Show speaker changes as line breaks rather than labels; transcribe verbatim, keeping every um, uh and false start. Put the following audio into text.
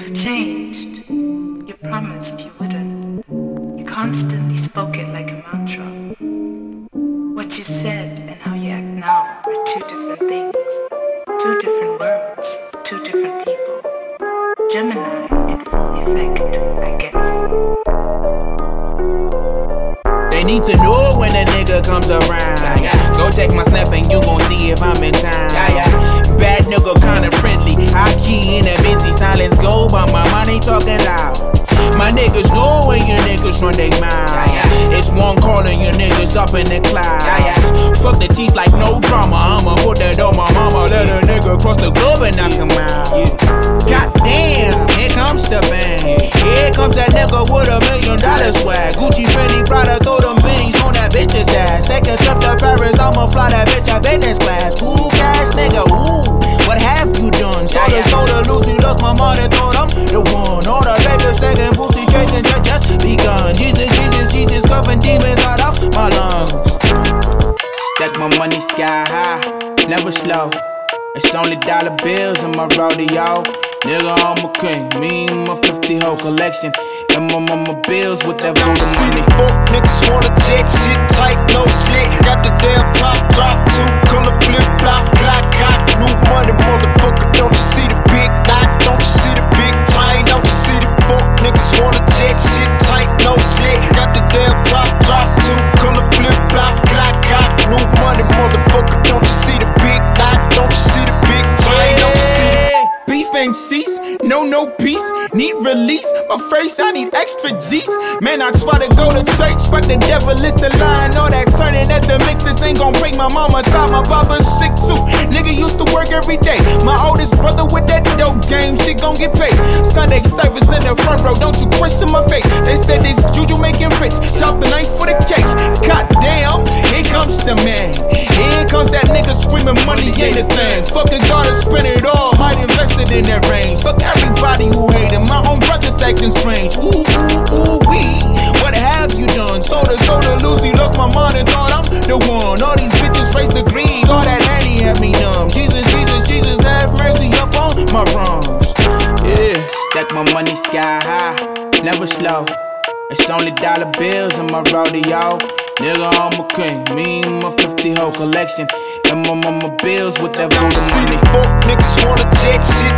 You've changed. You promised you wouldn't. You constantly spoke it like a mantra. What you said and how you act now are two different things. Two different worlds, two different people. Gemini in full effect, I guess.
They need to know when a nigga comes around. Yeah, yeah. Go check my snap and you gon' see if I'm in town. Yeah, yeah. Bad nigga kinda friendly. High key in a busy silence go, but my mind ain't talking loud. My niggas know when your niggas run they mouth. Yeah, yeah. It's one calling your niggas up in the clouds. Yeah, yeah. Fuck the teeth like no drama. I'ma put that on my mama. Let a nigga cross the globe and knock him out. Yeah. Goddamn, here comes the bang. Here comes that nigga with a million dollar swag. Gucci, Fendi, Prada, throw them beanies on that bitch's ass. Take a trip to Paris, I'ma fly that bitch at business class. Cool cash nigga, ooh, what have you done? Soda, soda, Lucy, lost my mind and thought I'm the one. All the labels taking pussy, chasing just, just begun. Jesus, Jesus, Jesus, cuffing demons out of my lungs. Stack my money sky high, never slow. It's only dollar bills in my rodeo. Nigga, I'm a king, me and my fifty whole collection. And my mama bills with that voodoo money.
Fuck niggas wanna jet shit tight, no slick. Got the damn top drop, two color flip flop, black cop, new money, motherfucker. Don't you see the big knot? Don't you see the big chain? Don't you see the fuck niggas wanna jet shit tight, no slick. Got the damn top drop, two color flip flop, black cop, new money, motherfucker. Don't you see the big knot? Don't you see the big chain? Don't you see the
beef ain't cease, no, no peace, need release. My face, I need extra G's. Man, I try to go to church, but the devil is a lie. All that turning at the mixes ain't gon' break my mama top. My baba's sick too, nigga used to work every day. My oldest brother with that dope game, shit gon' get paid. Sunday service in the front row, don't you question my faith. They said this juju making rich, chop the knife for the cake. Goddamn, here comes the man. Here comes that nigga screaming money ain't a thing. Fucking gotta spend it all, might invest in that range. Fuck everybody who hate him. My own brother's acting strange. Ooh, ooh, ooh, wee. What have you done? Soda, soda, Lucy, lost my mind and thought I'm the one. All these bitches race the greed. All that Annie had me numb. Jesus, Jesus, Jesus, have mercy up on my wrongs. Yeah. Stack my money sky high, never slow. It's only dollar bills in my rodeo. Nigga, I'm a king, me and my fifty whole collection. And my mama bills with that voodoo money.
Fuck niggas wanna jet shit